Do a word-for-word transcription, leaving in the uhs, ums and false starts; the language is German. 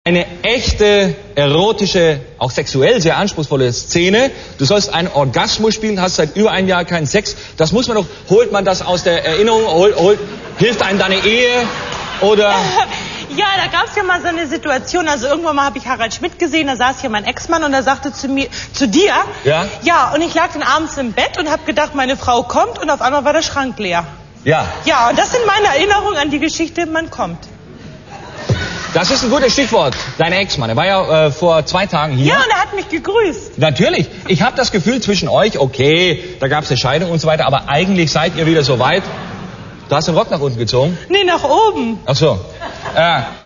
Eine echte, erotische, auch sexuell sehr anspruchsvolle Szene. Du sollst einen Orgasmus spielen, hast seit über einem Jahr keinen Sex. Das muss man doch, holt man das aus der Erinnerung, holt, holt, hilft einem deine Ehe oder... Ja, da gab's ja mal so eine Situation, also irgendwann mal habe ich Harald Schmidt gesehen, da saß hier mein Ex-Mann und er sagte zu mir, zu dir, ja, ja, und ich lag dann abends im Bett und habe gedacht, meine Frau kommt und auf einmal war der Schrank leer. Ja. Ja, und das sind meine Erinnerungen an die Geschichte, man kommt. Das ist ein gutes Stichwort, dein Ex-Mann. Er war ja äh, vor zwei Tagen hier. Ja, und er hat mich gegrüßt. Natürlich. Ich habe das Gefühl zwischen euch, okay, da gab's eine Scheidung und so weiter, aber eigentlich seid ihr wieder so weit. Du hast den Rock nach unten gezogen? Nee, nach oben. Ach so. Äh,